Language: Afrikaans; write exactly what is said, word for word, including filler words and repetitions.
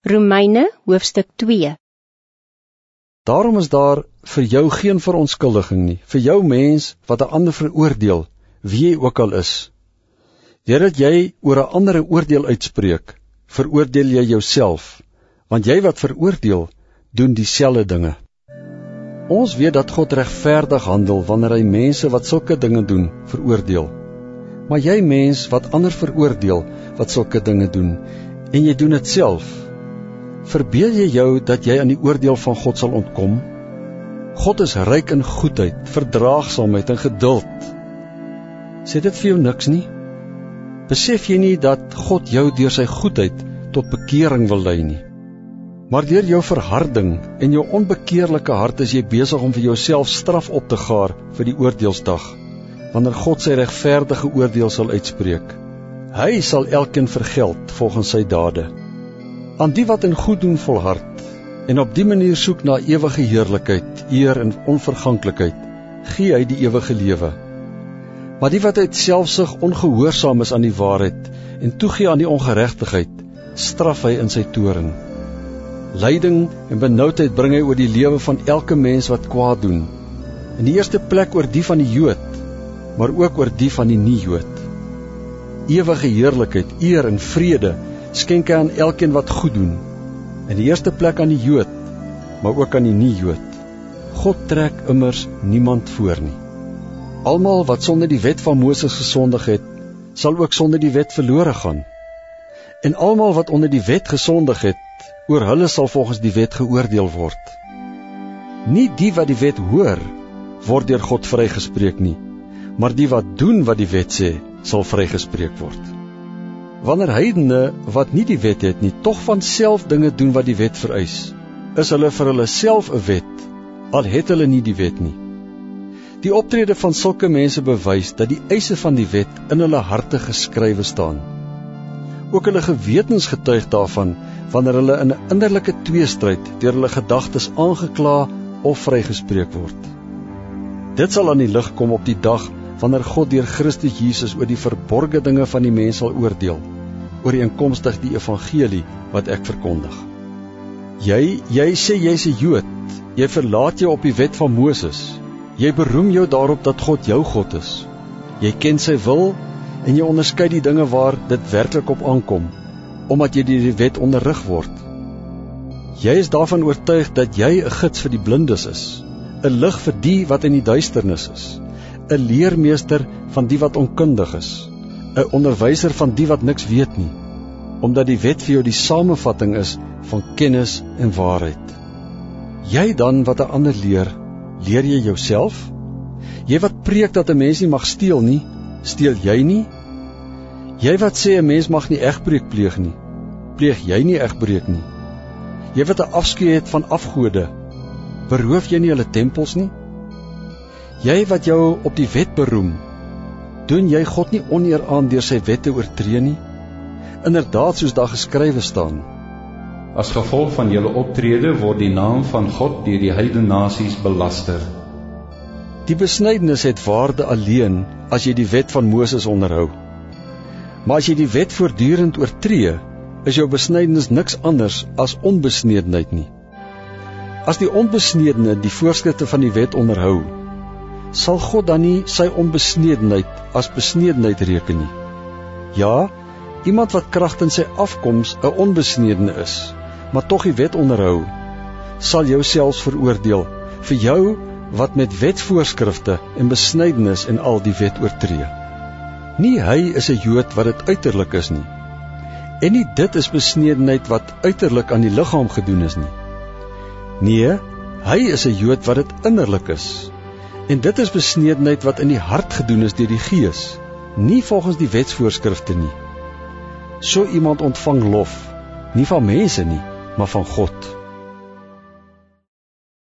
Romeine hoofstuk twee. Daarom is daar vir jou geen verontskuldiging nie, vir jou mens wat 'n ander veroordeel, wie jy ook al is. Deurdat jy oor 'n ander 'n oordeel uitspreek, veroordeel jy jouself, want jy wat veroordeel, doen dieselfde dinge. Ons weet dat God regverdig handel wanneer hy mense wat sulke dinge doen, veroordeel. Maar jy mens wat ander veroordeel wat sulke dinge doen, en jy doen dit self, verbeel jy jou dat jy aan die oordeel van God sal ontkom? God is ryk in goedheid, verdraagsaamheid en geduld. Sê dit vir jou niks nie? Besef jy nie dat God jou deur sy goedheid tot bekering wil lei nie? Maar deur jou verharding en jou onbekeerlike hart is jy besig om vir jouself straf op te gaar vir die oordeelsdag, wanneer God sy regverdige oordeel sal uitspreek. Hy sal elkeen vergeld volgens sy dade. Aan die wat in goed doen volhard, en op die manier soek na ewige heerlikheid, eer en onverganklikheid, gee hy die ewige lewe. Maar die wat uit selfsug ongehoorsaam is aan die waarheid, en toegee aan die ongeregtigheid, straf hy in sy toorn. Lyding en benoudheid bring hy oor die lewe van elke mens wat kwaad doen, in die eerste plek oor die van die Jood, maar ook oor die van die nie-Jood. Ewige heerlikheid, eer en vrede skenk hy aan elkeen wat goed doen, in die eerste plek aan die Jood, maar ook aan die nie-Jood. God trek immers niemand voor nie. Almal wat sonder die wet van Moses gesondig het, sal ook sonder die wet verlore gaan. En almal wat onder die wet gesondig het, oor hulle sal volgens die wet geoordeel word. Nie die wat die wet hoor, word deur God vrygespreek nie, maar die wat doen wat die wet sê, sal vrygespreek word. Wanneer heidene wat nie die wet het nie, tog van self dinge doen wat die wet vereis, is hulle vir hulle self 'n wet, al het hulle nie die wet nie. Die optrede van sulke mense bewys dat die eise van die wet in hulle harte geskrywe staan. Ook hulle gewetens getuig daarvan, wanneer hulle in 'n innerlike tweestryd deur hulle gedagtes aangekla of vrygespreek word. Dit sal aan die lig kom op die dag wanneer God deur Christus Jesus oor die verborgde dinge van die mens sal oordeel, ooreenkomstig die evangelie wat ek verkondig. Jy, jy sê jy's 'n Jood, jy verlaat jou op die wet van Moses, jy beroem jou daarop dat God jou God is. Jy ken sy wil en jy onderskei die dinge waar dit werklik op aankom, omdat jy deur die wet onderrig word. Jy is daarvan oortuig dat jy 'n gids vir die blindes is, 'n lig vir die wat in die duisternis is, 'n leermeester van die wat onkundig is, 'n onderwyser van die wat niks weet nie, omdat die wet vir jou die samevatting is van kennis en waarheid. Jy dan wat 'n ander leer, leer jy jouself? Jy wat preek dat 'n mens nie mag steel nie, steel jy nie? Jy wat sê 'n mens mag nie egbreek pleeg nie, pleeg jy nie egbreek nie? Jy wat 'n afskeid het van afgode, beroof jy nie hulle tempels nie? Jy wat jou op die wet beroem, doen jy God nie oneer aan deur sy wette oortree nie? Inderdaad, soos daar geskrywe staan: As gevolg van julle optrede word die naam van God deur die heidene nasies belaster. Die besnydenis het waarde alleen as jy die wet van Moses onderhou. Maar as jy die wet voortdurend oortree, is jou besnydenis niks anders as onbesnedenheid nie. As die onbesnedene die voorskrifte van die wet onderhou, sal God dan nie sy onbesnedenheid as besnedenheid reken nie? Ja, iemand wat kragtens sy afkoms 'n onbesnedene is, maar tog die wet onderhou, sal jou selfs veroordeel, vir jou wat met wetsvoorskrifte en besnydenis en al die wet oortree. Nie hy is 'n Jood wat dit uiterlik is nie, en nie dit is besnedenheid wat uiterlik aan die liggaam gedoen is nie. Nee, hy is 'n Jood wat dit innerlik is, en dit is besnedenheid wat in die hart gedoen is deur die Gees, nie volgens die wetsvoorskrifte nie. So iemand ontvang lof, nie van mense nie, maar van God.